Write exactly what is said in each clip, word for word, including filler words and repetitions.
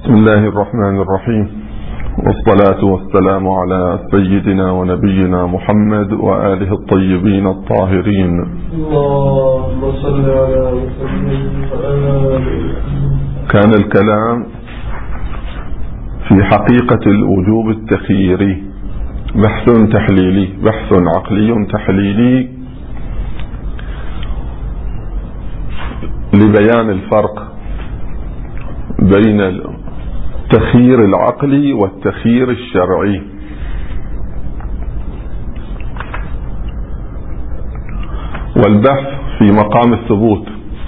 بسم الله الرحمن الرحيم، والصلاة والسلام على سيدنا ونبينا محمد وآله الطيبين الطاهرين. اللهم صل على محمد وآله. كان الكلام في حقيقة الوجوب التخييري بحث تحليلي، بحث عقلي تحليلي لبيان الفرق بين التخيير العقلي والتخيير الشرعي. والبحث في مقام الثبوت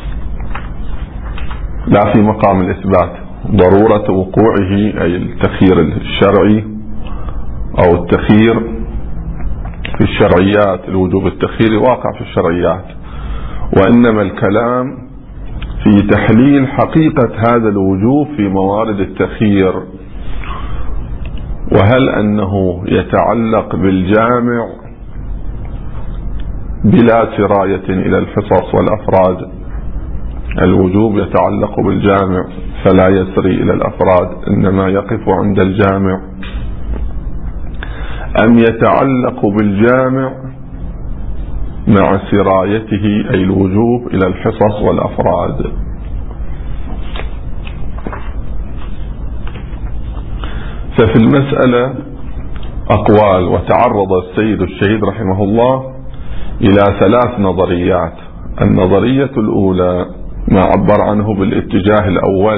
لا في مقام الإثبات، ضرورة وقوعه أي التخيير الشرعي أو التخيير في الشرعيات، الوجوب التخييري واقع في الشرعيات، وإنما الكلام في تحليل حقيقة هذا الوجوب في موارد التخيير، وهل أنه يتعلق بالجامع بلا سراية إلى الحصص والأفراد، الوجوب يتعلق بالجامع فلا يسري إلى الأفراد إنما يقف عند الجامع، أم يتعلق بالجامع مع سرايته أي الوجوب إلى الحصص والأفراد. ففي المسألة أقوال، وتعرض السيد الشهيد رحمه الله إلى ثلاث نظريات. النظرية الأولى ما عبر عنه بالاتجاه الأول،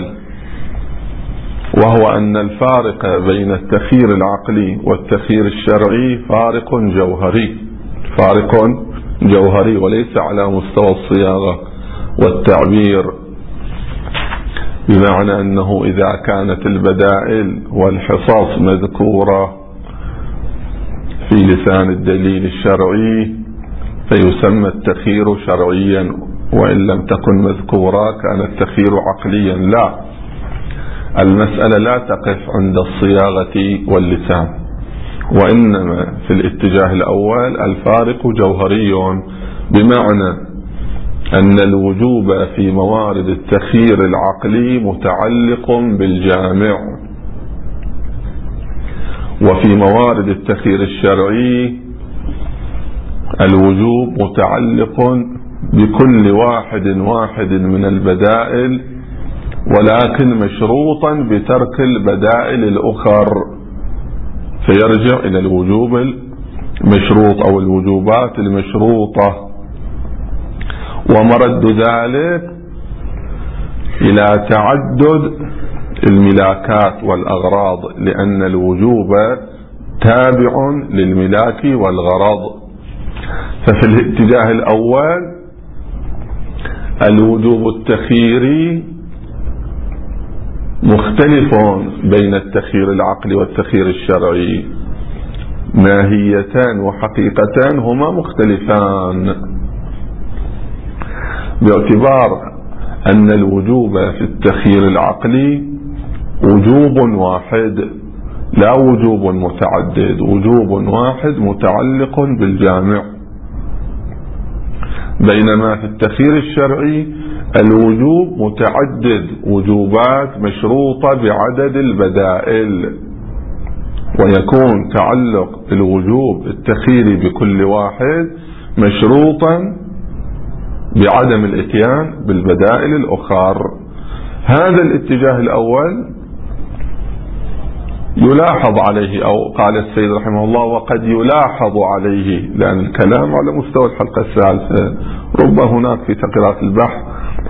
وهو أن الفارق بين التخيير العقلي والتخيير الشرعي فارق جوهري، فارق جوهري وليس على مستوى الصياغة والتعبير، بمعنى أنه إذا كانت البدائل والحصص مذكورة في لسان الدليل الشرعي فيسمى التخيير شرعيا، وإن لم تكن مذكورة كان التخيير عقليا. لا، المسألة لا تقف عند الصياغة واللسان، وإنما في الاتجاه الأول الفارق جوهري، بمعنى أن الوجوب في موارد التخيير العقلي متعلق بالجامع، وفي موارد التخيير الشرعي الوجوب متعلق بكل واحد واحد من البدائل، ولكن مشروطا بترك البدائل الأخر، فيرجع إلى الوجوب المشروط أو الوجوبات المشروطة. ومرد ذلك إلى تعدد الملاكات والأغراض، لأن الوجوب تابع للملاك والغرض. ففي الاتجاه الأول الوجوب التخييري مختلف بين التخيير العقلي والتخيير الشرعي، ماهيتان وحقيقتان هما مختلفان، باعتبار أن الوجوب في التخيير العقلي وجوب واحد لا وجوب متعدد، وجوب واحد متعلق بالجامع، بينما في التخيير الشرعي الوجوب متعدد، وجوبات مشروطة بعدد البدائل، ويكون تعلق الوجوب التخييري بكل واحد مشروطا بعدم الاتيان بالبدائل الأخر. هذا الاتجاه الأول يلاحظ عليه، أو قال السيد رحمه الله وقد يلاحظ عليه، لأن الكلام على مستوى الحلقة الثالثة، رب هناك في تقريرات البحث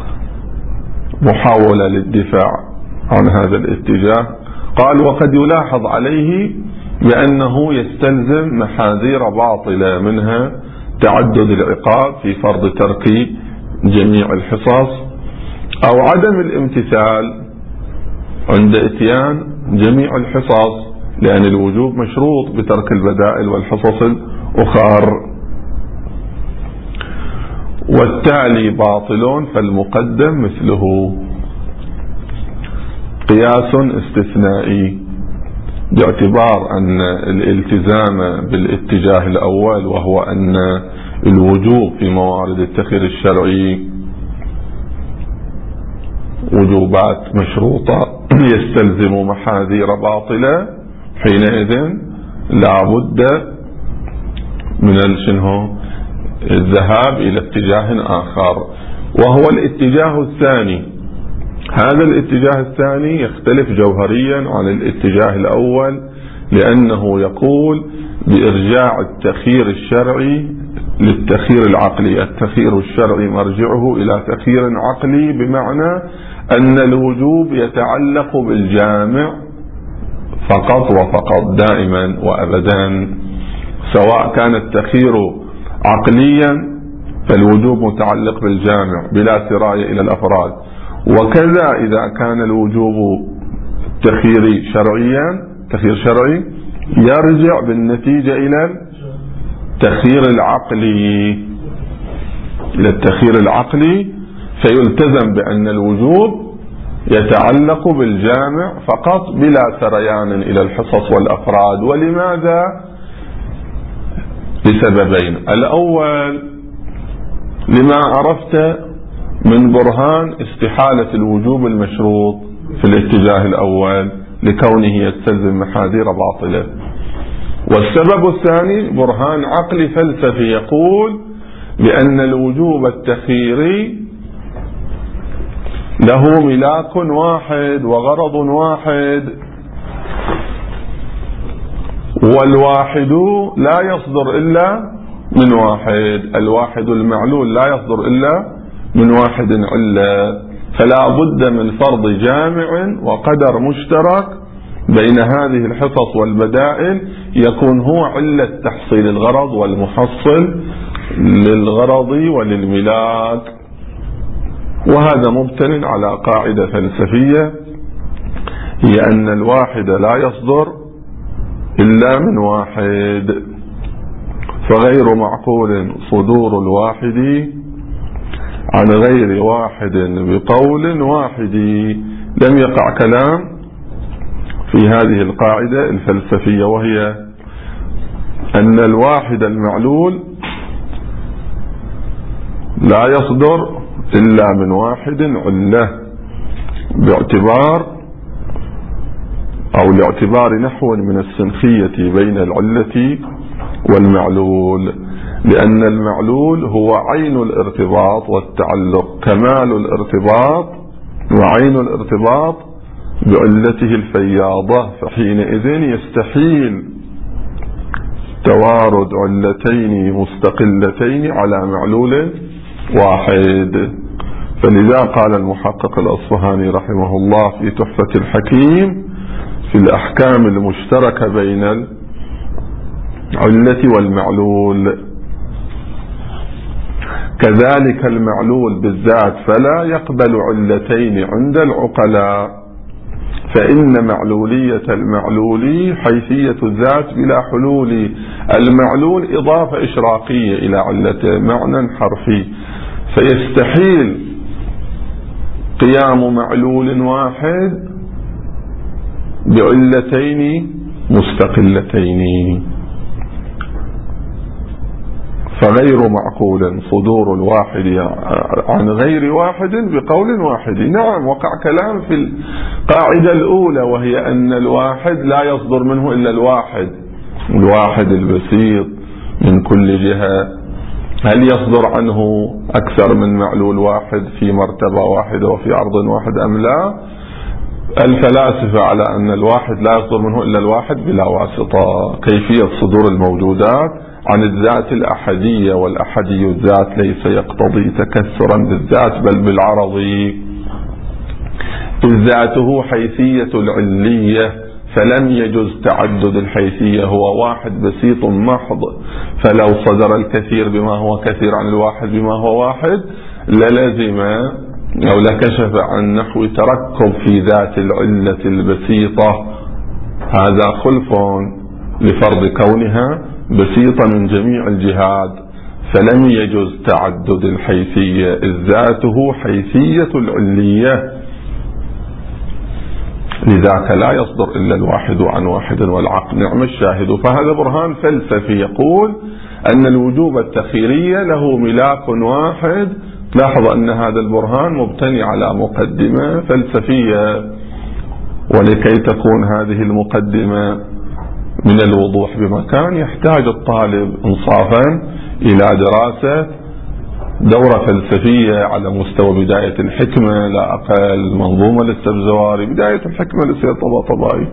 محاولة للدفاع عن هذا الاتجاه. قال وقد يلاحظ عليه بأنه يستلزم محاذير باطلة، منها تعدد العقاب في فرض ترك جميع الحصص، أو عدم الامتثال عند اتيان جميع الحصص، لأن الوجوب مشروط بترك البدائل والحصص الأخر، والتالي باطل فالمقدم مثله. قياس استثنائي، باعتبار أن الالتزام بالاتجاه الأول، وهو أن الوجوب في موارد التخيير الشرعي وجوبات مشروطة يستلزم محاذير باطلة، حينئذ لا بد من شنو الذهاب إلى اتجاه آخر، وهو الاتجاه الثاني. هذا الاتجاه الثاني يختلف جوهريا عن الاتجاه الأول، لأنه يقول بإرجاع التخيير الشرعي للتخيير العقلي. التخيير الشرعي مرجعه إلى تخيير عقلي، بمعنى أن الوجوب يتعلق بالجامع فقط وفقط، دائما وأبدا، سواء كان التخيير عقليا فالوجوب متعلق بالجامع بلا سراية إلى الأفراد، وكذا إذا كان الوجوب تخييري شرعيا تخيير شرعي يرجع بالنتيجة إلى التخيير العقلي إلى التخيير العقلي فيلتزم بأن الوجوب يتعلق بالجامع فقط بلا سريان إلى الحصص والأفراد. ولماذا؟ لسببين. الأول لما عرفت من برهان استحالة الوجوب المشروط في الاتجاه الأول لكونه يستلزم محاذير باطلة. والسبب الثاني برهان عقلي فلسفي يقول بأن الوجوب التخييري له ملاك واحد وغرض واحد، والواحد لا يصدر إلا من واحد، الواحد المعلول لا يصدر إلا من واحد علة، فلا بد من فرض جامع وقدر مشترك بين هذه الحصص والبدائل يكون هو علة تحصيل الغرض والمحصل للغرض وللملاك. وهذا مبتن على قاعدة فلسفية هي أن الواحد لا يصدر إلا من واحد، فغير معقول صدور الواحد عن غير واحد بقول واحد. لم يقع كلام في هذه القاعدة الفلسفية، وهي أن الواحد المعلول لا يصدر إلا من واحد علة، باعتبار أو لاعتبار نحو من السنخية بين العلة والمعلول، لأن المعلول هو عين الارتباط والتعلق، كمال الارتباط وعين الارتباط بعلته الفياضة، فحينئذ يستحيل توارد علتين مستقلتين على معلول واحد. فلذا قال المحقق الأصفهاني رحمه الله في تحفة الحكيم في الأحكام المشتركة بين العلة والمعلول: كذلك المعلول بالذات فلا يقبل علتين عند العقلاء، فإن معلولية المعلول حيثية الذات بلا حلول. المعلول إضافة إشراقية إلى علته، معنى حرفي، فيستحيل قيام معلول واحد بعلتين مستقلتين، فغير معقول صدور الواحد عن غير واحد بقول واحد. نعم، وقع كلام في القاعدة الأولى، وهي أن الواحد لا يصدر منه إلا الواحد، الواحد البسيط من كل جهة. هل يصدر عنه أكثر من معلول واحد في مرتبة واحدة وفي عرض واحد أم لا؟ الفلاسفة على أن الواحد لا يصدر منه إلا الواحد بلا واسطة. كيفية صدور الموجودات عن الذات الأحدية، والأحدي الذات ليس يقتضي تكثرا بالذات بل بالعرض، إذ ذاته حيثية العلية، فلم يجوز تعدد الحيثية، هو واحد بسيط محض، فلو صدر الكثير بما هو كثير عن الواحد بما هو واحد للزم أو لكشف عن نحو تركب في ذات العلة البسيطة. هذا خلف لفرض كونها بسيطة من جميع الجهات، فلم يجوز تعدد الحيثية إذ ذاته حيثية العلية، لذاك لا يصدر إلا الواحد عن واحد والعقل. نعم الشاهد. فهذا برهان فلسفي يقول أن الوجوب التخييري له ملاك واحد. لاحظ أن هذا البرهان مبتني على مقدمة فلسفية، ولكي تكون هذه المقدمة من الوضوح بمكان يحتاج الطالب إنصافا إلى دراسة دورة فلسفية على مستوى بداية الحكمة لا أقل، منظومة للسبزواري، بداية الحكمة للسيد طباطبائي.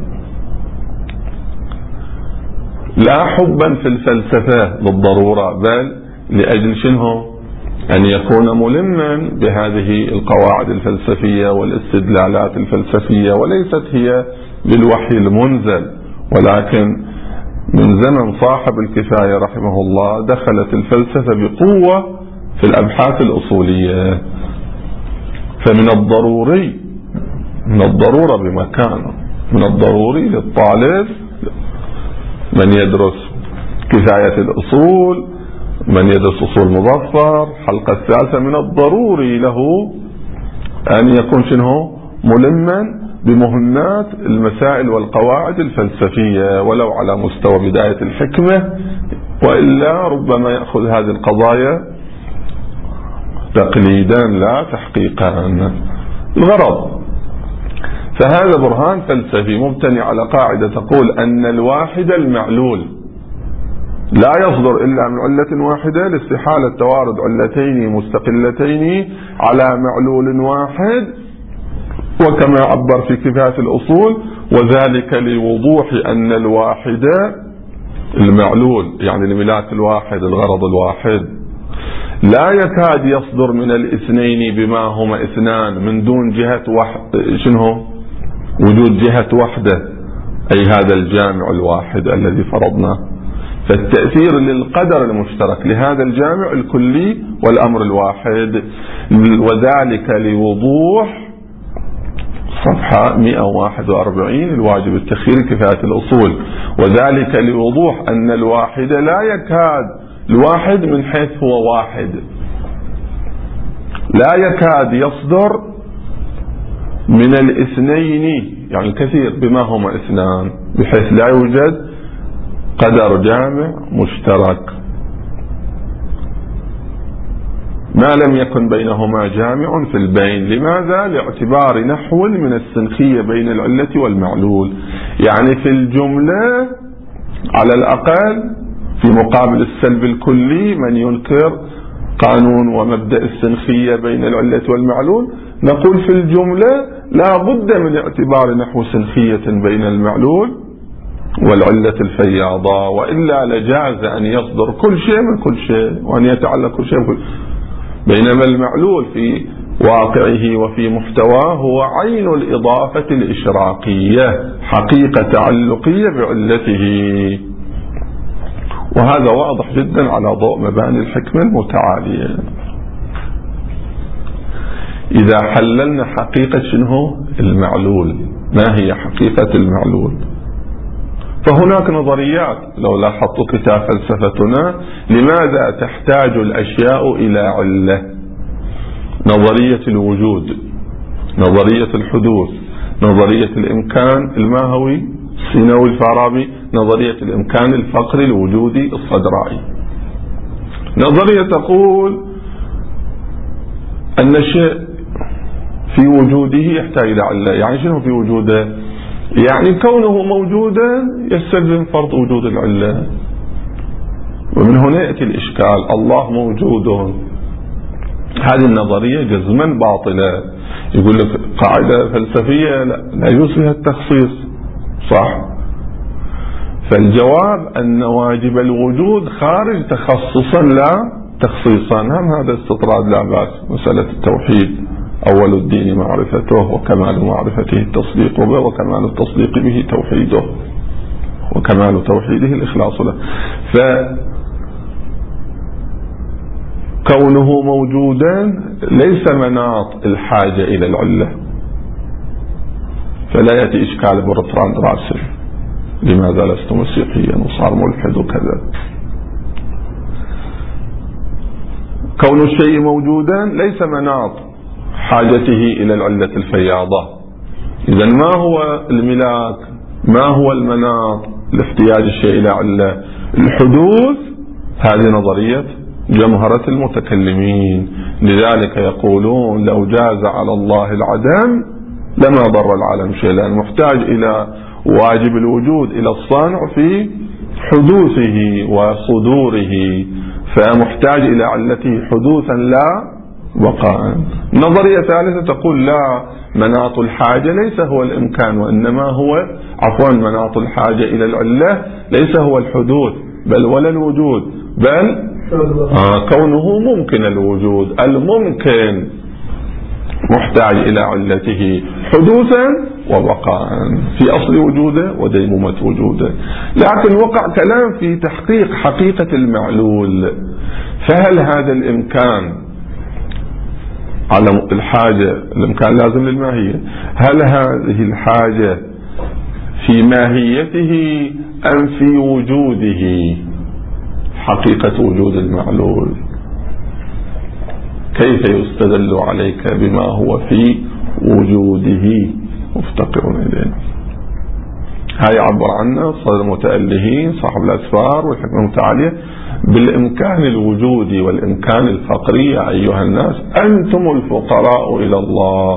لا حبا في الفلسفة بالضرورة، بل لأجل شنو؟ أن يكون ملما بهذه القواعد الفلسفية والاستدلالات الفلسفية، وليست هي بالوحي المنزل، ولكن من زمن صاحب الكفاية رحمه الله دخلت الفلسفة بقوة في الأبحاث الأصولية. فمن الضروري من الضرورة بمكانه من الضروري للطالب من يدرس كفاية الأصول، من يدرس أصول مظفر حلقة الثالثة، من الضروري له أن يكون شنو ملما بمهمات المسائل والقواعد الفلسفية ولو على مستوى بداية الحكمة، وإلا ربما يأخذ هذه القضايا تقليدا لا تحقيقا. الغرض فهذا برهان فلسفي مبتني على قاعدة تقول أن الواحد المعلول لا يصدر إلا من علة واحدة لاستحالة توارد علتين مستقلتين على معلول واحد، وكما عبر في كفاية الأصول وذلك لوضوح أن الواحد المعلول يعني الملاك الواحد الغرض الواحد لا يكاد يصدر من الاثنين بما هما اثنان من دون جهة واحد شنو وجود جهة وحدة، أي هذا الجامع الواحد الذي فرضناه. فالتأثير للقدر المشترك لهذا الجامع الكلي والأمر الواحد، وذلك لوضوح صفحة مئة وواحد وأربعين الواجب التخييري كفاية الأصول، وذلك لوضوح أن الواحد لا يكاد الواحد من حيث هو واحد لا يكاد يصدر من الاثنين يعني الكثير بما هما اثنان، بحيث لا يوجد قدر جامع مشترك ما لم يكن بينهما جامع في البين. لماذا؟ لاعتبار نحو من السنخية بين العلة والمعلول، يعني في الجملة على الأقل في مقابل السلب الكلي من ينكر قانون ومبدأ السنخية بين العلة والمعلول، نقول في الجملة لا بد من اعتبار نحو سنخية بين المعلول والعلة الفياضة، وإلا لجاز أن يصدر كل شيء من كل شيء وأن يتعلق كل شيء من كل شيء. بينما المعلول في واقعه وفي محتواه هو عين الإضافة الإشراقية، حقيقة تعلقية بعلته، وهذا واضح جدا على ضوء مباني الحكمة المتعالية. إذا حللنا حقيقة شنو المعلول، ما هي حقيقة المعلول؟ فهناك نظريات لو لاحظت كتاب فلسفتنا لماذا تحتاج الأشياء إلى علة، نظرية الوجود، نظرية الحدوث، نظرية الإمكان الماهوي السيناوي الفارابي، نظرية الإمكان الفقري الوجودي الصدرائي. نظرية تقول أن الشيء في وجوده يحتاج إلى علة. يعني شنو في وجوده؟ يعني كونه موجودا يستلزم فرض وجود العلة، ومن هنا يأتي الإشكال. الله موجود، هذه النظرية جزما باطلة. يقول لك قاعدة فلسفية لا, لا يجوز فيها التخصيص، صح؟ فالجواب أن واجب الوجود خارج تخصصا لا تخصيصا. هم هذا استطراد لا بأس. مسألة التوحيد أول الدين معرفته، وكمال معرفته التصديق به، وكمال التصديق به توحيده، وكمال توحيده الإخلاص له. فكونه موجودا ليس مناط الحاجة إلى العلة، فلا يأتي إشكال برتراند راسل لماذا لست مسيحيا وصار ملحد وكذا. كون الشيء موجودا ليس مناط حاجته إلى العلة الفياضة. إذن ما هو الملاك؟ ما هو المناط لاحتياج الشيء إلى علة؟ الحدوث. هذه نظرية جمهرة المتكلمين. لذلك يقولون لو جاز على الله العدم لما ضر العالم شيء، لأن محتاج إلى واجب الوجود، إلى الصانع في حدوثه وصدوره، فمحتاج إلى علته حدوثا لا بقاء. نظرية ثالثة تقول لا، مناط الحاجة ليس هو الإمكان، وإنما هو عفوا مناط الحاجة إلى العلة ليس هو الحدوث بل ولا الوجود، بل آه كونه ممكن الوجود. الممكن محتاج إلى علته حدوثا وبقاء في أصل وجوده وديمومة وجوده. لكن وقع كلام في تحقيق حقيقة المعلول، فهل هذا الإمكان على الحاجة، الإمكان لازم للماهية، هل هذه الحاجة في ماهيته أم في وجوده حقيقة وجود المعلول؟ كيف يستدل عليك بما هو في وجوده مفتقر إليه؟ هاي عبر عنه صدر المتألهين صاحب الأسفار والحكمة المتعالية بالإمكان الوجودي والإمكان الفقري. يا أيها الناس أنتم الفقراء إلى الله.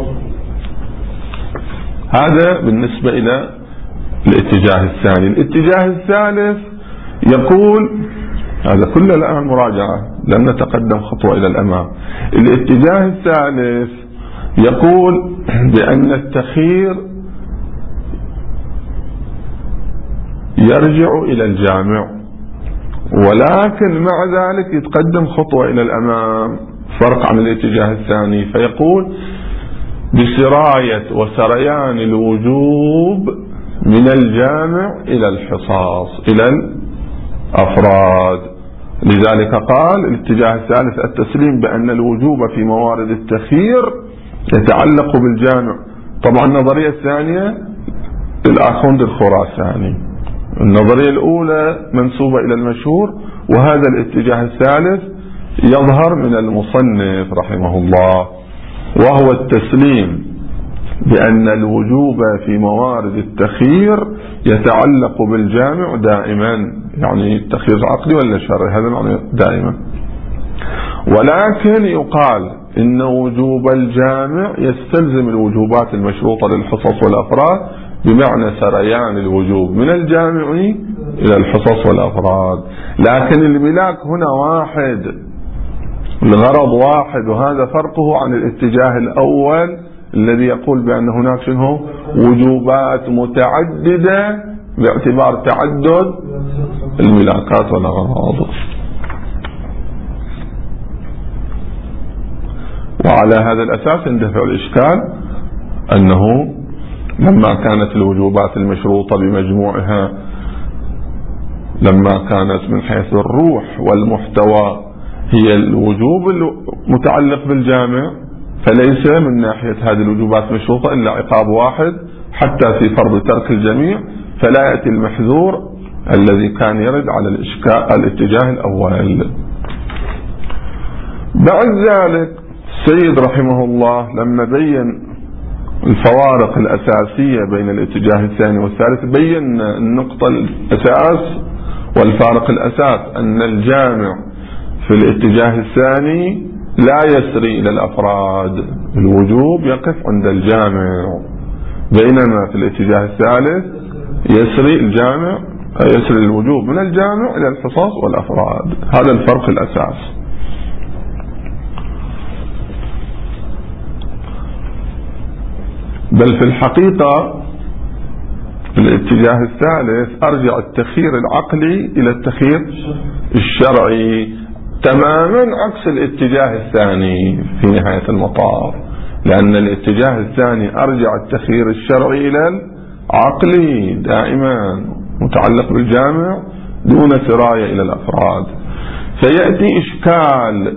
هذا بالنسبة إلى الاتجاه الثاني. الاتجاه الثالث يقول، هذا كله الآن مراجعة لم نتقدم خطوة إلى الأمام. الاتجاه الثالث يقول بأن التخيير يرجع إلى الجامع، ولكن مع ذلك يتقدم خطوة إلى الأمام فرق عن الاتجاه الثاني، فيقول بسراية وسريان الوجوب من الجامع إلى الحصاص إلى الأفراد. لذلك قال الاتجاه الثالث التسليم بأن الوجوب في موارد التخيير يتعلق بالجامع. طبعا النظرية الثانية للآخوند الخراساني، النظرية الأولى منسوبة إلى المشهور، وهذا الاتجاه الثالث يظهر من المصنف رحمه الله، وهو التسليم بأن الوجوب في موارد التخيير يتعلق بالجامع دائما، يعني التخيير عقلي ولا شرعي، هذا معنى دائما. ولكن يقال إن وجوب الجامع يستلزم الوجوبات المشروطة للحصص والأفراد، بمعنى سريان الوجوب من الجامع إلى الحصص والأفراد. لكن الملاك هنا واحد، الغرض واحد، وهذا فرقه عن الاتجاه الأول الذي يقول بأن هناك شنو وجوبات متعددة باعتبار تعدد الملاكات والأغراض. وعلى هذا الأساس اندفع الإشكال أنه لما كانت الوجوبات المشروطة بمجموعها، لما كانت من حيث الروح والمحتوى هي الوجوب المتعلق بالجامع، فليس من ناحية هذه الوجوبات المشروطة إلا عقاب واحد حتى في فرض ترك الجميع، فلا يأتي المحذور الذي كان يرد على الإشكال الاتجاه الأول. بعد ذلك السيد رحمه الله لما بين الفوارق الأساسية بين الاتجاه الثاني والثالث، بين النقطة الأساس والفارق الأساس أن الجامع في الاتجاه الثاني لا يسري إلى الأفراد، الوجوب يقف عند الجامع، بينما في الاتجاه الثالث يسري الجامع يسري الوجوب من الجامع إلى الحصص والأفراد. هذا الفرق الأساس. بل في الحقيقة في الاتجاه الثالث أرجع التخيير العقلي إلى التخيير الشرعي تماما عكس الاتجاه الثاني في نهاية المطاف، لأن الاتجاه الثاني أرجع التخيير الشرعي إلى العقلي دائما متعلق بالجامع دون سراية إلى الأفراد. فيأتي إشكال،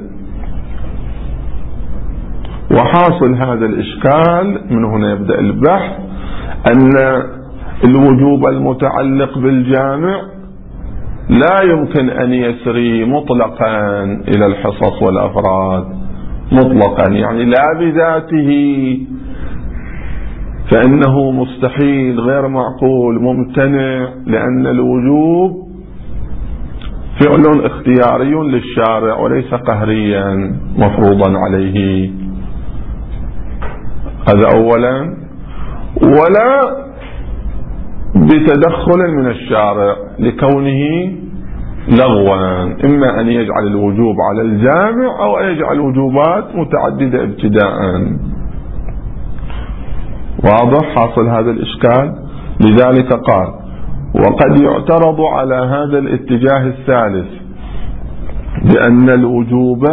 وحاصل هذا الإشكال من هنا يبدأ البحث، أن الوجوب المتعلق بالجامع لا يمكن أن يسري مطلقا إلى الحصص والأفراد مطلقا، يعني لا بذاته، فإنه مستحيل غير معقول ممتنع، لأن الوجوب فعل اختياري للشارع وليس قهريا مفروضا عليه. هذا أولا. ولا بتدخل من الشارع لكونه لغوا، إما أن يجعل الوجوب على الجامع أو أن يجعل وجوبات متعددة ابتداء. واضح حاصل هذا الإشكال؟ لذلك قال: وقد يعترض على هذا الاتجاه الثالث بأن الوجوب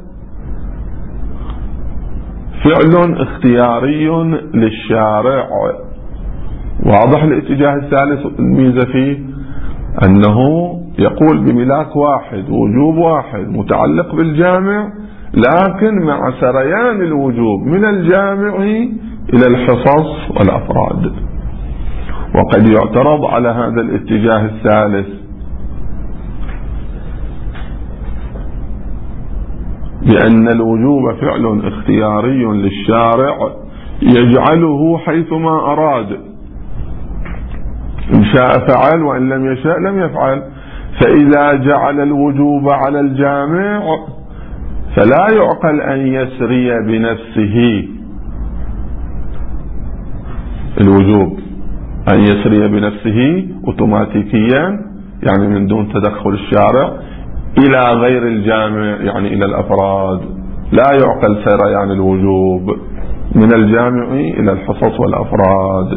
فعل اختياري للشارع. واضح الاتجاه الثالث؟ الميزة فيه أنه يقول بملاك واحد، وجوب واحد متعلق بالجامع، لكن مع سريان الوجوب من الجامع إلى الحصص والأفراد. وقد يعترض على هذا الاتجاه الثالث بأن الوجوب فعل اختياري للشارع يجعله حيثما أراد، إن شاء فعل وإن لم يشاء لم يفعل. فإذا جعل الوجوب على الجامع فلا يعقل أن يسري بنفسه الوجوب، أن يسري بنفسه أوتوماتيكيا يعني من دون تدخل الشارع إلى غير الجامع يعني إلى الأفراد. لا يعقل سريان الوجوب من الجامع إلى الحصص والأفراد،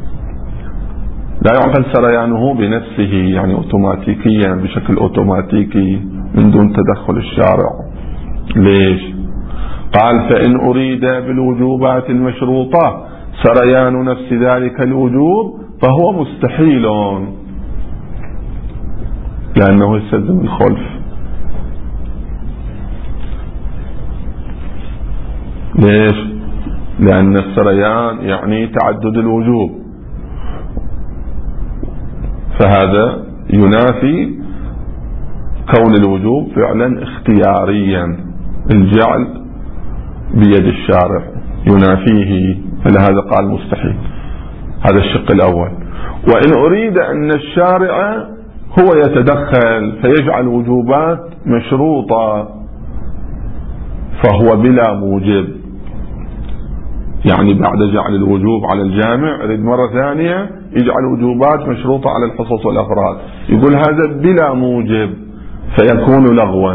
لا يعقل سريانه بنفسه يعني أوتوماتيكيا بشكل أوتوماتيكي من دون تدخل الشارع. ليش؟ قال: فإن أريد بالوجوبات المشروطة سريان نفس ذلك الوجوب فهو مستحيل، لأنه يستلزم الخلف. ليش؟ لأن السريان يعني تعدد الوجوب، فهذا ينافي كون الوجوب فعلا اختياريا، الجعل بيد الشارع ينافيه، فلهذا قال مستحيل. هذا الشق الأول. وإن أريد أن الشارع هو يتدخل فيجعل وجوبات مشروطة فهو بلا موجب، يعني بعد جعل الوجوب على الجامع يريد مرة ثانية يجعل وجوبات مشروطة على الحصص والأفراد، يقول هذا بلا موجب فيكون لغوا.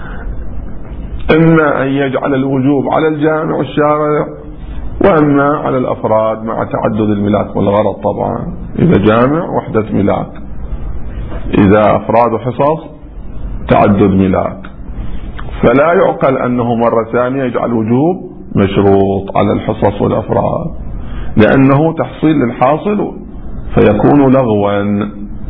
إما أن يجعل الوجوب على الجامع الشارع، وإما على الأفراد مع تعدد الملاك والغرض. طبعا إذا جامع وحدة ملاك، إذا أفراد وحصص تعدد ملاك. فلا يعقل أنه مرة ثانية يجعل وجوب مشروط على الحصص والأفراد، لأنه تحصيل للحاصل فيكون لغوا.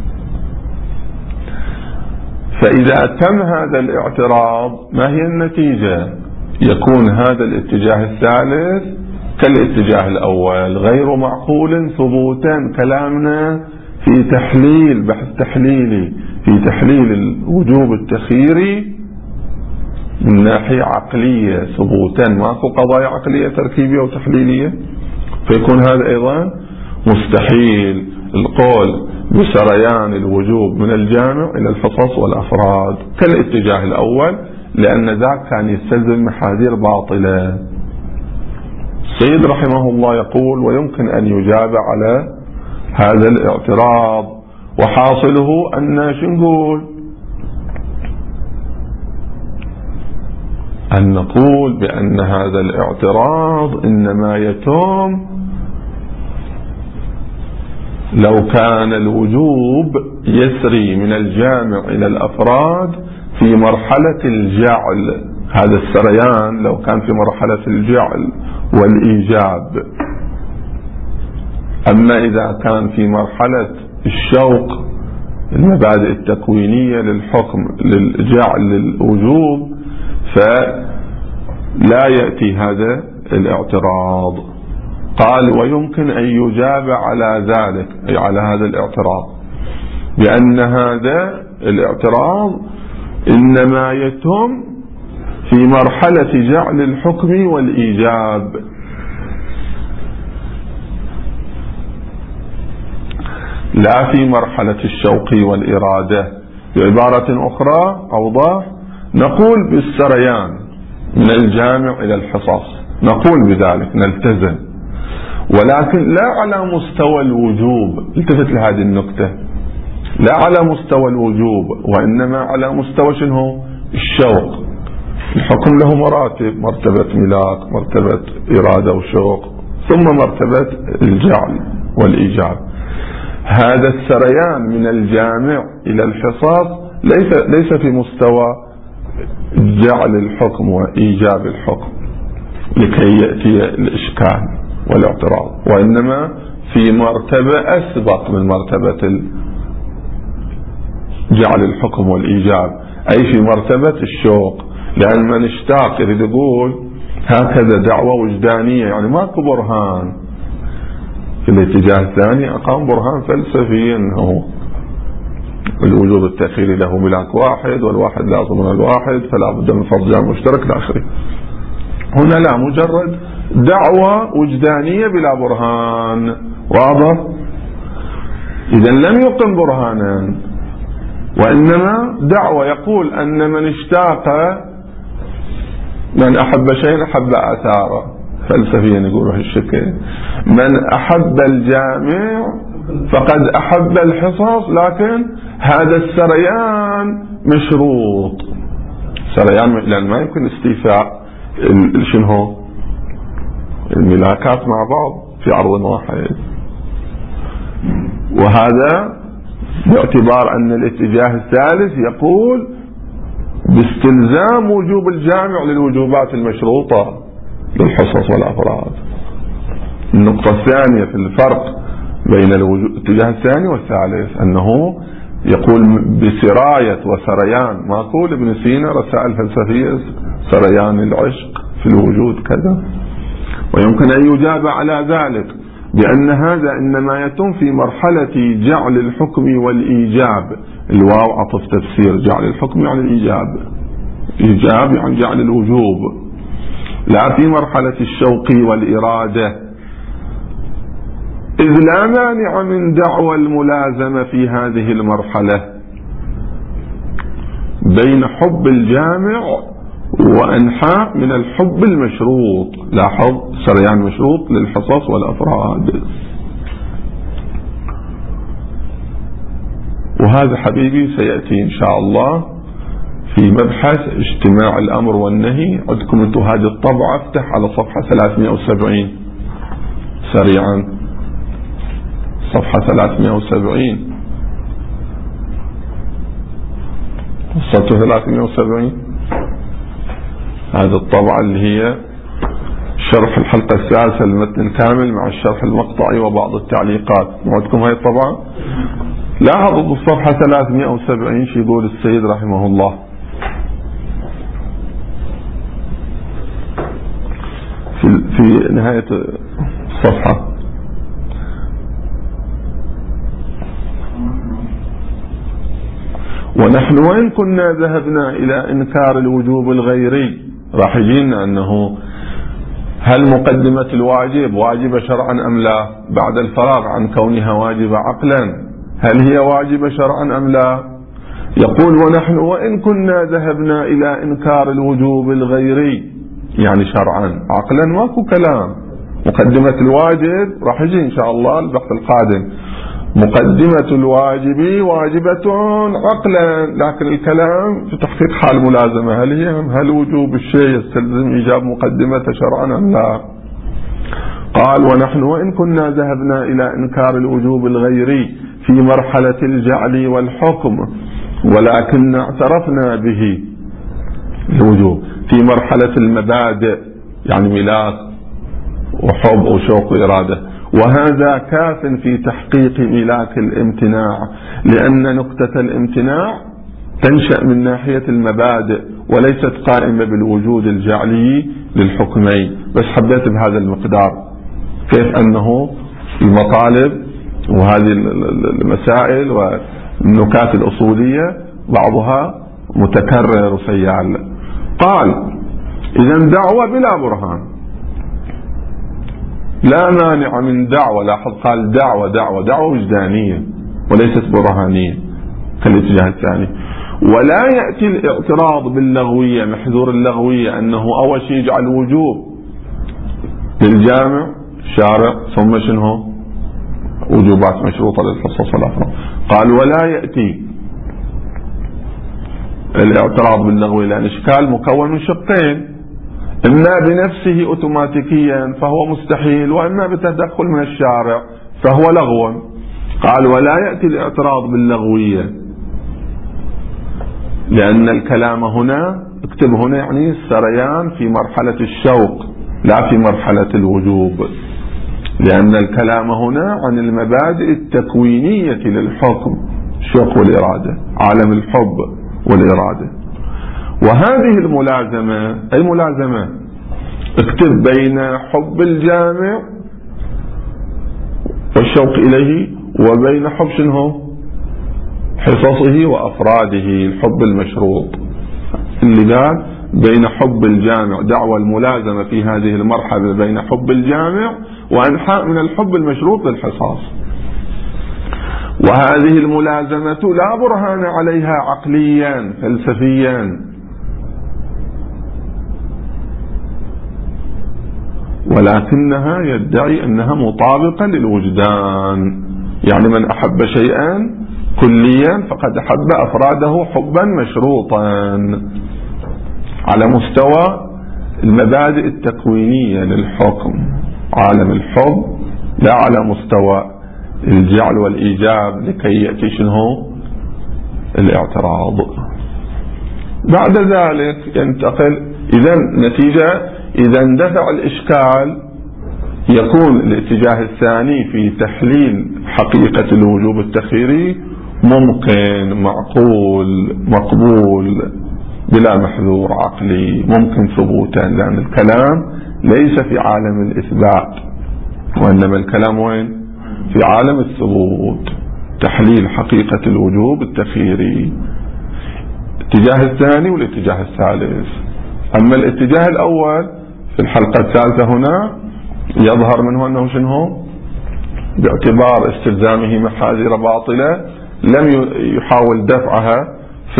فإذا تم هذا الاعتراض ما هي النتيجة؟ يكون هذا الاتجاه الثالث كالاتجاه الأول غير معقول ثبوتا. كلامنا في تحليل بحث تحليلي في تحليل الوجوب التخييري من ناحية عقلية ثبوتا، ماكو قضايا عقلية تركيبية وتحليلية، فيكون هذا أيضا مستحيل القول بسريان الوجوب من الجامع إلى الحصص والأفراد كالاتجاه الأول، لأن ذاك كان يستلزم محاذير باطلة. السيد رحمه الله يقول: ويمكن أن يجاب على هذا الاعتراض، وحاصله أن شنقول أن نقول بأن هذا الاعتراض إنما يتم لو كان الوجوب يسري من الجامع إلى الأفراد في مرحلة الجعل. هذا السريان لو كان في مرحلة الجعل والإيجاب. أما إذا كان في مرحلة الشوق، المبادئ التكوينية للحكم للجعل للوجوب، فلا يأتي هذا الاعتراض. قال: ويمكن أن يجاب على ذلك، أي على هذا الاعتراض، بأن هذا الاعتراض إنما يتم في مرحلة جعل الحكم والإيجاب، لا في مرحلة الشوق والإرادة. بعبارة أخرى أوضح، نقول بالسريان من الجامع إلى الحصص، نقول بذلك نلتزم ولكن لا على مستوى الوجوب. التفت لهذه النكتة، لا على مستوى الوجوب، وإنما على مستوى شنو؟ الشوق. الحكم له مراتب، مرتبة ملاك، مرتبة إرادة وشوق، ثم مرتبة الجعل والإيجاب. هذا السريان من الجامع إلى الحصاص ليس ليس في مستوى جعل الحكم وإيجاب الحكم لكي يأتي الإشكال والاعتراض، وإنما في مرتبة أسبق من مرتبة جعل الحكم والإيجاب، أي في مرتبة الشوق. لأن من اشتاق يريد يقول هكذا دعوة وجدانية، يعني ماكو برهان. في الاتجاه الثاني أقام برهان فلسفي أنه الوجوب التأخيري له ملاك واحد، والواحد لازم من الواحد، فلا بد من فرض جامع مشترك الآخري. هنا لا، مجرد دعوة وجدانية بلا برهان. واضح؟ إذا لم يقم برهانا، وإنما دعوة يقول أن من اشتاق، من أحب شيئا أحب آثاره، فلسفيا يقولوا هالشكل. من أحب الجامع فقد أحب الحصص، لكن هذا السريان مشروط. سريان لأن ما يمكن استيفاء شنو الملاكات مع بعض في عرض واحد. وهذا باعتبار أن الاتجاه الثالث يقول باستلزام وجوب الجامع للوجوبات المشروطة للحصص والأفراد. النقطة الثانية في الفرق بين الاتجاه الثاني والثالث أنه يقول بسراية وسريان. ما يقول ابن سينا رسائل فلسفية سريان العشق في الوجود كذا. ويمكن أن يجاب على ذلك بأن هذا إنما يتم في مرحلة جعل الحكم والإيجاب. الواو عطف تفسير، جعل الحكم يعني الإيجاب، إيجاب يعني جعل الوجوب، لا في مرحلة الشوق والإرادة. إذ لا مانع من دعوى الملازمة في هذه المرحلة بين حب الجامع وأنحاء من الحب المشروط. لا حب سريان مشروط للحصص والأفراد. وهذا حبيبي سيأتي إن شاء الله في مبحث اجتماع الأمر والنهي. عندكم انتم هذه الطبعة، افتح على صفحة ثلاثمائة وسبعين سريعا، صفحة ثلاثمائة وسبعين. وصلتوا ثلاثمائة وسبعين؟ هذه الطبعة اللي هي شرح الحلقة الثالثة المتن الكامل مع الشرح المقطعي وبعض التعليقات. عندكم هاي الطبعة؟ لاحظوا بالصفحة ثلاثمائة وسبعين شو يقول السيد رحمه الله في في نهاية الصفحة: ونحن وإن كنا ذهبنا إلى إنكار الوجوب الغيري، راح يجينا أنه هل مقدمة الواجب واجبة شرعا أم لا بعد الفراغ عن كونها واجبة عقلا؟ هل هي واجبة شرعا أم لا؟ يقول ونحن وإن كنا ذهبنا إلى إنكار الوجوب الغيري، يعني شرعا. عقلا ماكو كلام. مقدمة الواجب راح يجي إن شاء الله البحث القادم. مقدمة الواجب واجبة عقلا، لكن الكلام في تحقيق حال ملازمة. هل هي هل وجوب الشيء يستلزم إيجاب مقدمة شرعا أم لا؟ قال ونحن وإن كنا ذهبنا إلى إنكار الوجوب الغيري في مرحلة الجعل والحكم، ولكن اعترفنا به الوجوب في مرحلة المبادئ، يعني ملاك وحب وشوق وإرادة. وهذا كاف في تحقيق ملاك الامتناع، لأن نقطة الامتناع تنشأ من ناحية المبادئ وليست قائمة بالوجود الجعلي للحكمين. بس حبيت بهذا المقدار كيف أنه المطالب وهذه المسائل والنكات الأصولية بعضها متكرر وسيال. قال إذن دعوة بلا برهان لا مانع من دعوة. لاحظ قال دعوة دعوة دعوة وجدانية وليست برهانية كالاتجاه الثاني. ولا يأتي الاعتراض باللغوية، محذور اللغوية، أنه أول شيء يجعل وجوب للجامع الشارع ثم شنو وجوبات مشروطة للحصص والأفراد. قال ولا يأتي الاعتراض باللغو لأن الإشكال مكون من شقين، إما بنفسه أوتوماتيكيا فهو مستحيل، وإما بتدخل من الشارع فهو لغو. قال ولا يأتي الاعتراض باللغوية لأن الكلام هنا، اكتب هنا يعني السريان في مرحلة الشوق لا في مرحلة الوجوب، لأن الكلام هنا عن المبادئ التكوينية للحكم، الشوق والإرادة، عالم الحب والإرادة. وهذه الملازمة أي ملازمة؟ اكتب بين حب الجامع والشوق إليه وبين حب شنو حصصه وأفراده، الحب المشروط اللي قال بين حب الجامع، دعوى الملازمة في هذه المرحلة بين حب الجامع وأنحاء من الحب المشروط للحصاص. وهذه الملازمة لا برهان عليها عقليا فلسفيا، ولكنها يدعي أنها مطابقة للوجدان. يعني من أحب شيئا كليا فقد أحب أفراده حبا مشروطا على مستوى المبادئ التكوينية للحكم، عالم الحب، لا على مستوى الجعل والإيجاب لكي يأتي شنو الاعتراض. بعد ذلك ينتقل إذا نتيجة إذا اندفع الإشكال يكون الاتجاه الثاني في تحليل حقيقة الوجوب التخييري ممكن، معقول، مقبول، بلا محذور عقلي، ممكن ثبوتا، لأن الكلام ليس في عالم الإثبات وإنما الكلام وين؟ في عالم الثبوت، تحليل حقيقة الوجوب التخييري. الاتجاه الثاني والاتجاه الثالث. أما الاتجاه الأول في الحلقة الثالثة هنا يظهر منه أنه شنو باعتبار استلزامه محاذير باطلة لم يحاول دفعها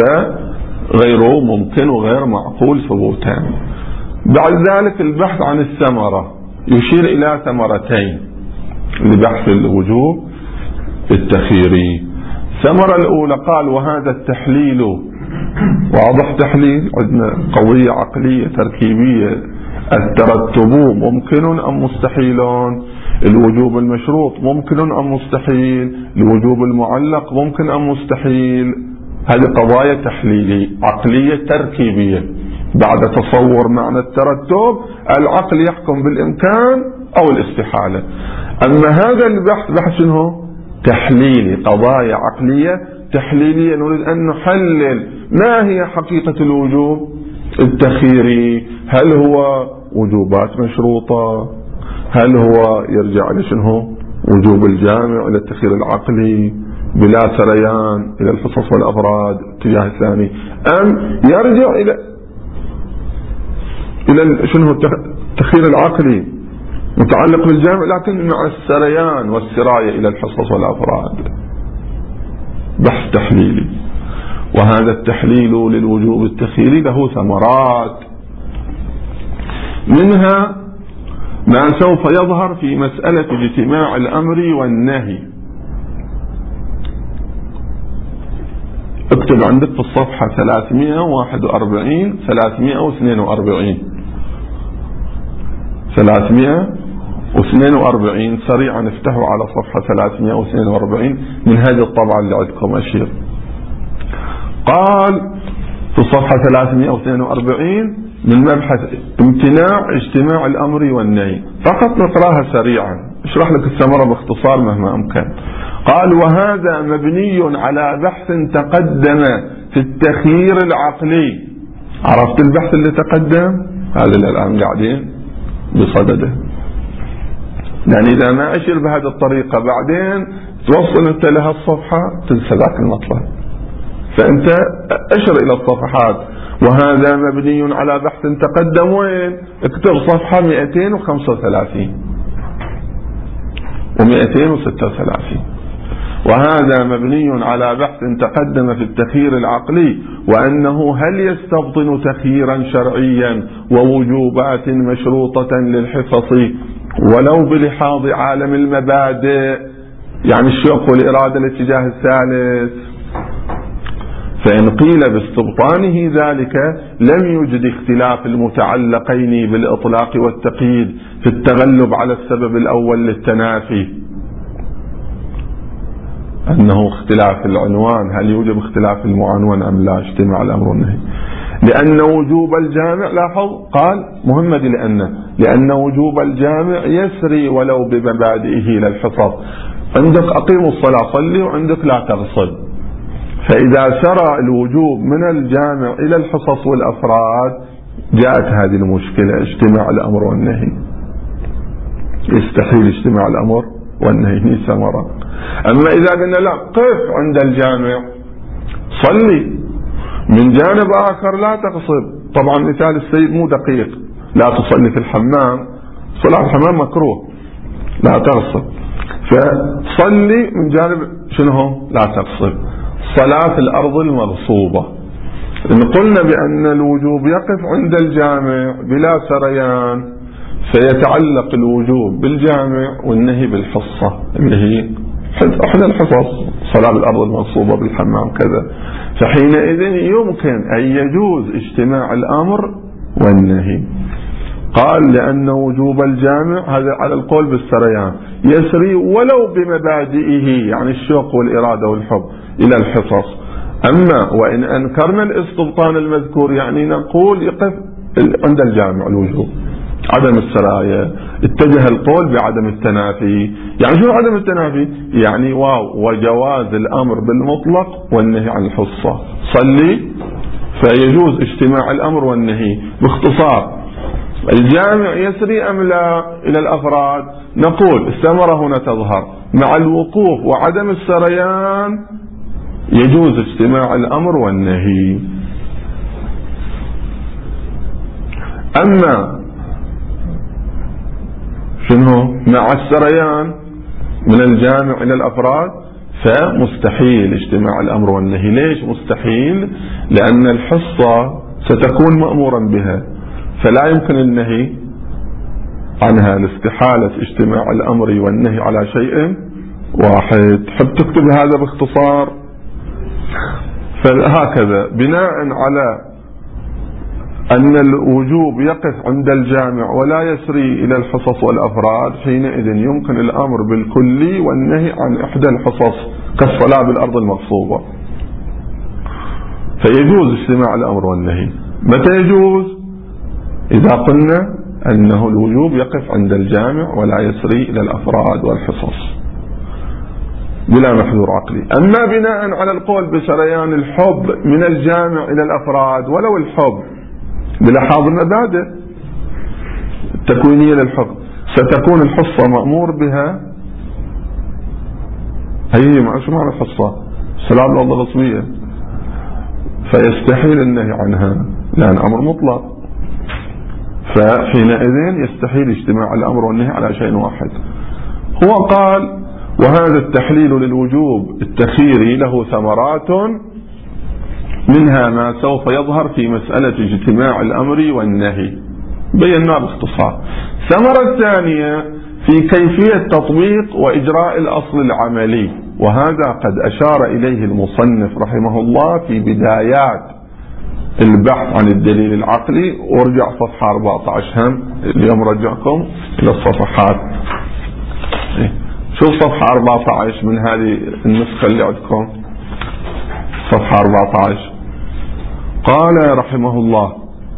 فغيره ممكن وغير معقول ثبوتا. بعد ذلك البحث عن الثمرة يشير إلى ثمرتين لبحث الوجوب التخييري. الثمرة الأولى قال وهذا التحليل واضح، تحليل عندنا قضية عقلية تركيبية، الترتب ممكن أم مستحيل، الوجوب المشروط ممكن أم مستحيل، الوجوب المعلق ممكن أم مستحيل. هذه قضايا تحليلية عقلية تركيبية. بعد تصور معنى الترتب العقل يحكم بالإمكان أو الاستحالة. أما هذا البحث بحث شنو تحليلي، قضايا عقلية تحليلية، نريد أن نحلل ما هي حقيقة الوجوب التخييري. هل هو وجوبات مشروطة؟ هل هو يرجع لشنو وجوب الجامع إلى التخيير العقلي بلا سريان إلى الحصص والأفراد الاتجاه الثاني، أم يرجع إلى إلى شنو التخيير العقلي متعلق بالجامع لكن مع السريان والسراية إلى الحصص والأفراد. بحث تحليلي. وهذا التحليل للوجوب التخييري له ثمرات، منها ما سوف يظهر في مسألة اجتماع الأمر والنهي. اكتب عندك في الصفحة ثلاثمائة وواحد وأربعين ثلاثمائة واثنين وأربعين ثلاثمائة واثنين وأربعين سريعا افتحوا على صفحة ثلاثمائة واثنين وأربعين من هذه الطبعة اللي عندكم أشير. قال في الصفحة ثلاثمائة واثنين وأربعين من مبحث امتناع اجتماع الأمر والنهي، فقط نقراها سريعا اشرح لك الثمرة باختصار مهما أمكن. قال وهذا مبني على بحث تقدم في التخيير العقلي. عرفت البحث اللي تقدم؟ هذا اللي الآن قاعدين بصدده. يعني إذا ما أشير بهذه الطريقة بعدين توصل أنت لها الصفحة تنسى ذاك المطلب، فأنت أشر إلى الصفحات. وهذا مبني على بحث تقدم وين؟ اكتب صفحة مئتين وخمسة وثلاثين ومئتين وستة وثلاثين. وهذا مبني على بحث تقدم في التخيير العقلي، وأنه هل يستبطن تخييرا شرعيا ووجوبات مشروطة للحفظ ولو بلحاظ عالم المبادئ، يعني الشوق والإرادة الاتجاه الثالث. فإن قيل باستبطانه ذلك لم يوجد اختلاف المتعلقين بالإطلاق والتقييد في التغلب على السبب الأول للتنافي، أنه اختلاف العنوان، هل يوجب اختلاف المعنون أم لا، اجتماع الأمر والنهي. لأن وجوب الجامع، لاحظ قال مهمة دي، لأن لأن وجوب الجامع يسري ولو بمبادئه للحفظ. عندك أقيم الصلاة صلي، وعندك لا تغصب. فإذا سرى الوجوب من الجامع إلى الحصص والأفراد جاءت هذه المشكلة، اجتماع الأمر والنهي. يستحيل اجتماع الأمر والنهي ثمرة. أما إذا قلنا لا، قف عند الجامع صلي، من جانب آخر لا تغصب. طبعا مثال السيد مو دقيق، لا تصلي في الحمام، صلاة الحمام مكروه، لا تغصب. فصلي من جانب شنو؟ لا تغصب. صلاة الأرض المغصوبة، إن قلنا بأن الوجوب يقف عند الجامع بلا سريان، فيتعلق الوجوب بالجامع والنهي بالحصة اللي هي أحد الحصص، صلاة الأرض المغصوبة بالحمام كذا. فحينئذ يمكن أن يجوز اجتماع الأمر والنهي. قال لأن وجوب الجامع هذا على القول بالسريان يسري ولو بمبادئه، يعني الشوق والإرادة والحب إلى الحصص. أما وإن أنكرنا الاستبطان المذكور، يعني نقول يقف عند الجامع الوجوب، عدم السراية. اتجه القول بعدم التنافي. يعني شو عدم التنافي؟ يعني واو وجواز الأمر بالمطلق والنهي عن الحصة. صلي فيجوز اجتماع الأمر والنهي. باختصار الجامع يسري أم لا إلى الأفراد؟ نقول الثمرة هنا تظهر مع الوقوف وعدم السريان يجوز اجتماع الأمر والنهي. أما شنو مع السريان من الجامع إلى الأفراد فمستحيل اجتماع الأمر والنهي. ليش مستحيل؟ لأن الحصة ستكون مأمورا بها، فلا يمكن النهي عنها لاستحالة اجتماع الأمر والنهي على شيء واحد. حب تكتب هذا باختصار. فهكذا بناء على أن الوجوب يقف عند الجامع ولا يسري إلى الحصص والأفراد، حينئذ يمكن الأمر بالكلي والنهي عن إحدى الحصص كالصلاة بالأرض المغصوبة. فيجوز اجتماع الأمر والنهي. متى يجوز؟ إذا قلنا أنه الوجوب يقف عند الجامع ولا يسري إلى الأفراد والحصص بلا محذور عقلي. أما بناء على القول بسريان الحب من الجامع إلى الأفراد ولو الحب بلحاظ المبادئ التكوينية للحب، ستكون الحصة مأمور بها. هي مع شو معنى الحصة؟ سلام الأرض الغصبية، فيستحيل النهي عنها لأن أمر مطلق. فحينئذ يستحيل اجتماع الأمر والنهي على شيء واحد. هو قال وهذا التحليل للوجوب التخييري له ثمرات، منها ما سوف يظهر في مسألة اجتماع الأمر والنهي، بيناه باختصار. الثمرة الثانية في كيفية تطبيق وإجراء الأصل العملي، وهذا قد أشار إليه المصنف رحمه الله في بدايات البحث عن الدليل العقلي. وارجع صفحة أربعة عشر، هم اليوم رجعكم إلى الصفحات. شوف صفحة أربعة عشر من هذه النسخة اللي عندكم، صفحة أربعة عشر. قال رحمه الله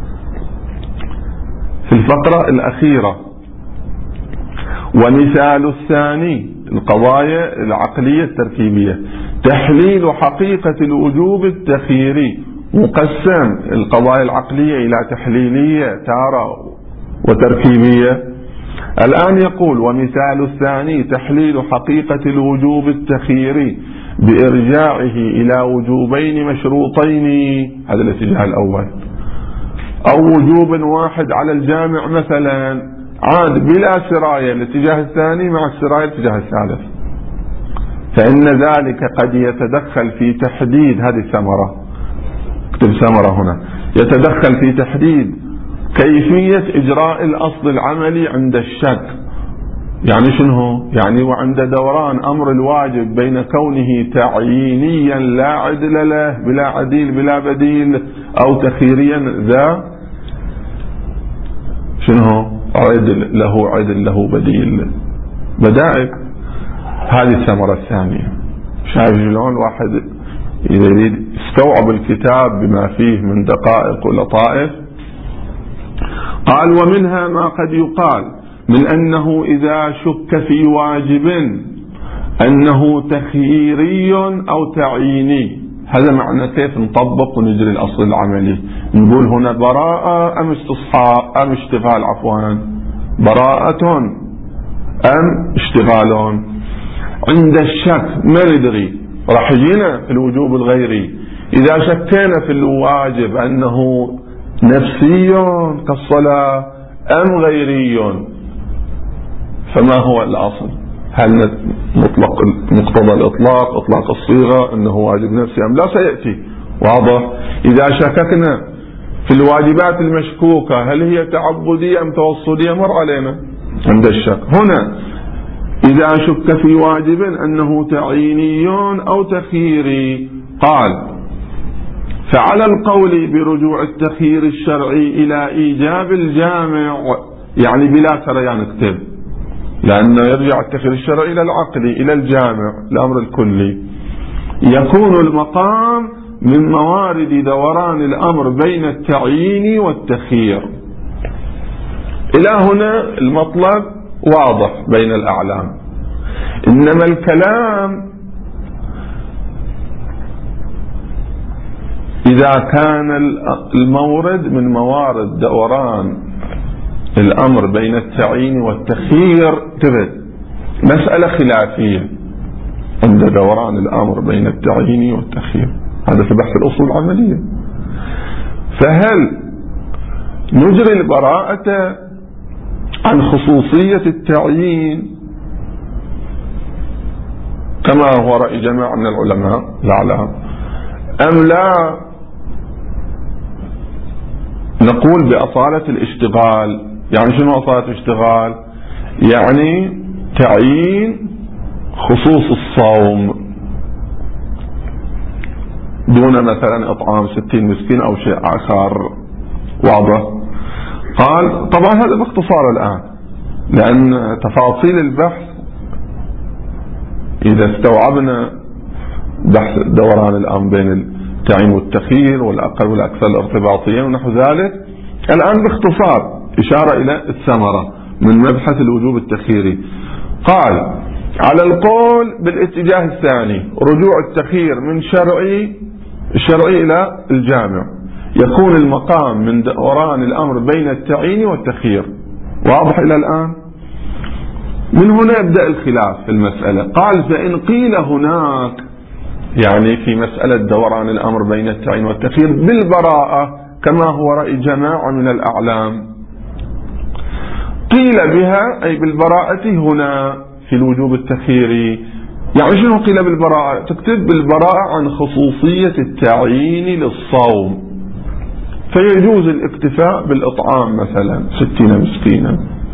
في الفقرة الأخيرة: ومثال الثاني القضايا العقلية التركيبية تحليل حقيقة الوجوب التخييري. مقسم القضايا العقلية إلى تحليلية تارة وتركيبية. الآن يقول ومثال الثاني تحليل حقيقة الوجوب التخييري بإرجاعه إلى وجوبين مشروطين، هذا الاتجاه الأول، أو وجوب واحد على الجامع مثلا عاد بلا سراية الاتجاه الثاني مع السراية الاتجاه الثالث. فإن ذلك قد يتدخل في تحديد هذه الثمرة، اكتب ثمرة هنا، يتدخل في تحديد كيفية إجراء الأصل العملي عند الشك. يعني شنو؟ يعني وعند دوران أمر الواجب بين كونه تعيينيا لا عدل له بلا عديل بلا بديل، أو تخييريا ذا شنو؟ عدل له عدل له بديل، بدائل. هذه الثمرة الثانية. شايف شلون واحد إذا يريد يستوعب الكتاب بما فيه من دقائق ولطائف؟ قال: ومنها ما قد يقال من أنه إذا شك في واجب أنه تخييري أو تعييني. هذا معنى كيف نطبق ونجري الأصل العملي. نقول هنا براءة أم استصحاب أم اشتغال، عفوا براءة أم اشتغال. عند الشك ما ندري، راح يجينا في الوجوب الغيري. إذا شكينا في الواجب أنه نفسي كالصلاة أم غيري، فما هو الأصل؟ هل مطلق مقتضى الإطلاق إطلاق الصيغة أنه واجب نفسي أم لا؟ سيأتي واضح. إذا شككنا في الواجبات المشكوكة هل هي تعبدية أم توصلية مر علينا عند الشك. هنا إذا شك في واجب أنه تعييني أو تخييري، قال: فعلى القول برجوع التخيير الشرعي إلى إيجاب الجامع، يعني بلا سريان اكتب، لأنه يرجع التخيير الشرعي إلى العقل إلى الجامع الأمر الكلي، يكون المقام من موارد دوران الأمر بين التعيين والتخيير. إلى هنا المطلب واضح بين الأعلام. إنما الكلام إذا كان المورد من موارد دوران الأمر بين التعيين والتخيير، تبت مسألة خلافية عند دوران الأمر بين التعيين والتخيير. هذا في بحث الأصول العملية. فهل نجري البراءة عن خصوصية التعيين كما هو رأي جماعة من العلماء الأعلام، أم لا نقول بأصالة الاشتغال؟ يعني شنو أصالة الاشتغال؟ يعني تعيين خصوص الصوم دون مثلا إطعام ستين مسكين أو شيء آخر. واضح؟ قال طبعا هذا باختصار الآن، لأن تفاصيل البحث إذا استوعبنا بحث دوران الأمر بين التعيين والتخيير والأقل والأكثر الارتباطيين ونحو ذلك، الآن باختصار إشارة إلى الثمرة من مبحث الوجوب التخييري. قال: على القول بالاتجاه الثاني، رجوع التخيير من شرعي الشرعي إلى الجامع، يكون المقام من دوران الأمر بين التعيين والتخيير. واضح إلى الآن؟ من هنا يبدأ الخلاف في المسألة. قال: فإن قيل هناك، يعني في مسألة دوران الأمر بين التعيين والتخيير بالبراءة كما هو رأي جماعة من الأعلام، قيل بها أي بالبراءة هنا في الوجوب التخييري. يعني شنو قيل بالبراءة؟ تكتب بالبراءة عن خصوصية التعيين للصوم، فيجوز الاكتفاء بالإطعام مثلا ستين مسكينا.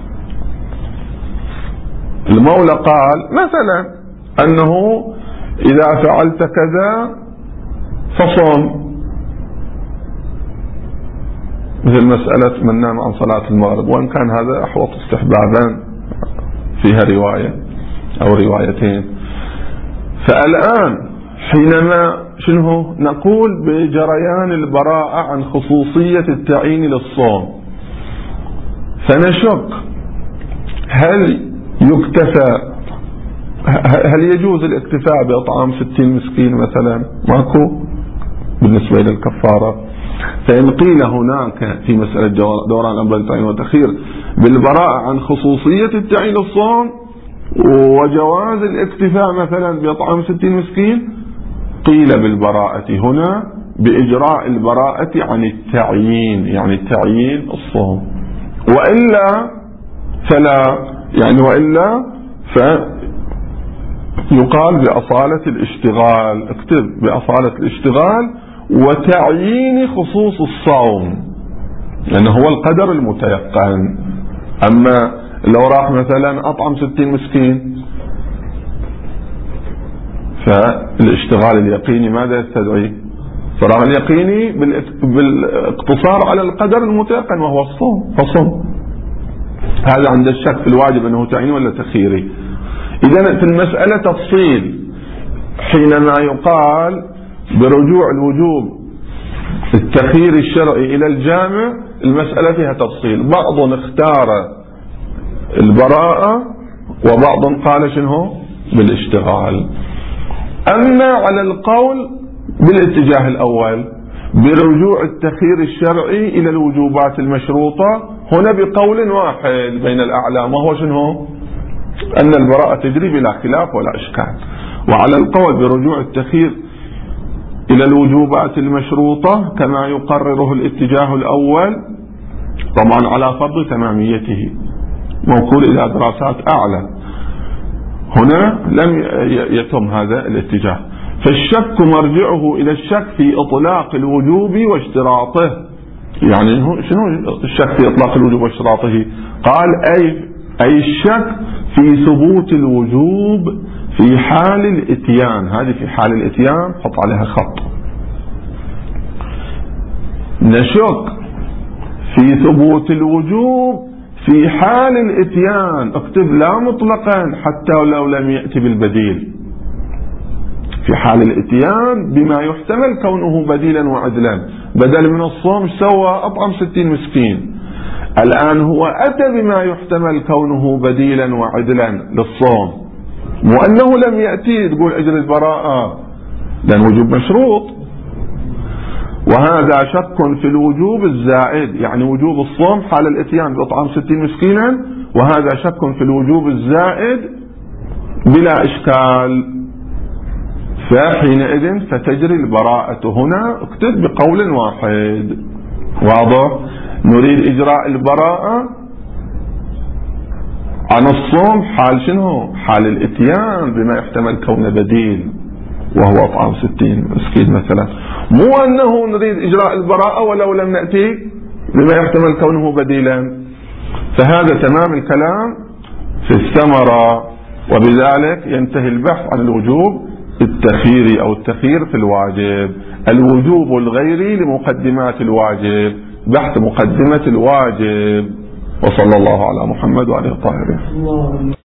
المولى قال مثلا أنه إذا فعلت كذا فصوم، مثل مسألة من نام عن صلاة المغرب، وإن كان هذا أحوط استحبابا فيها رواية أو روايتين. فالآن حينما شنو نقول بجريان البراءة عن خصوصية التعيين للصوم، فنشك هل يكتفى، هل يجوز الاكتفاء بإطعام ستين مسكين مثلا؟ ماكو بالنسبة إلى الكفارة. فإن قيل هناك في مسألة دوران الأمر التعيين والتخيير بالبراءة عن خصوصية التعيين للصوم وجواز الاكتفاء مثلا بإطعام ستين مسكين، قيل بالبراءة هنا بإجراء البراءة عن التعيين، يعني التعيين الصوم، وإلا فلا، يعني وإلا يقال بأصالة الاشتغال، اكتب بأصالة الاشتغال وتعيين خصوص الصوم، لأنه هو القدر المتيقن. أما لو راح مثلا أطعم ستين مسكين، فالاشتغال اليقيني ماذا يستدعي؟ فراغ اليقيني بالاقتصار على القدر المتيقن وهو الصوم، فصوم. هذا عند الشك في الواجب أنه تعيين ولا تخييري. إذن في المسألة تفصيل، حينما يقال برجوع الوجوب التخيير الشرعي إلى الجامع، المسألة فيها تفصيل، بعض اختار البراءة وبعض قال شنو بالاشتغال. أما على القول بالاتجاه الأول برجوع التخيير الشرعي إلى الوجوبات المشروطة، هنا بقول واحد بين الأعلام، وهو شنو؟ أن البراءة تجري بلا خلاف ولا إشكال. وعلى القول برجوع التخيير إلى الوجوبات المشروطة كما يقرره الاتجاه الأول، طبعا على فرض تماميته، موكول إلى دراسات أعلى، هنا لم يتم هذا الاتجاه. فالشك مرجعه إلى الشك في إطلاق الوجوب واشتراطه. يعني شنو الشك في إطلاق الوجوب واشتراطه؟ قال أي أي الشك في ثبوت الوجوب في حال الاتيان. هذه في حال الاتيان حط عليها خط. نشك في ثبوت الوجوب في حال الاتيان، اكتب لا مطلقا حتى لو لم يأتي بالبديل، في حال الاتيان بما يحتمل كونه بديلا وعدلا. بدل من الصوم سوى أطعم ستين مسكين، الآن هو أتى بما يحتمل كونه بديلا وعدلا للصوم، مو أنه لم يأتي تقول أجل البراءة، لأن وجوب مشروط. وهذا شك في الوجوب الزائد، يعني وجوب الصوم حال الاتيان بإطعام ستين مسكينا، وهذا شك في الوجوب الزائد بلا إشكال. فحينئذ فتجري البراءة هنا، اكتب بقول واحد واضح. نريد إجراء البراءة عن الصوم حال شنو؟ حال الاتيان بما يحتمل كون بديل وهو أطعام ستين مسكين مثلا، مو أنه نريد إجراء البراءة ولو لم نأتي بما يحتمل كونه بديلا. فهذا تمام الكلام في الثمرة. وبذلك ينتهي البحث عن الوجوب التخييري أو التخيير في الواجب. الوجوب الغيري لمقدمات الواجب، بحث مقدمة الواجب. وصلى الله على محمد وعلى آله الطاهرين.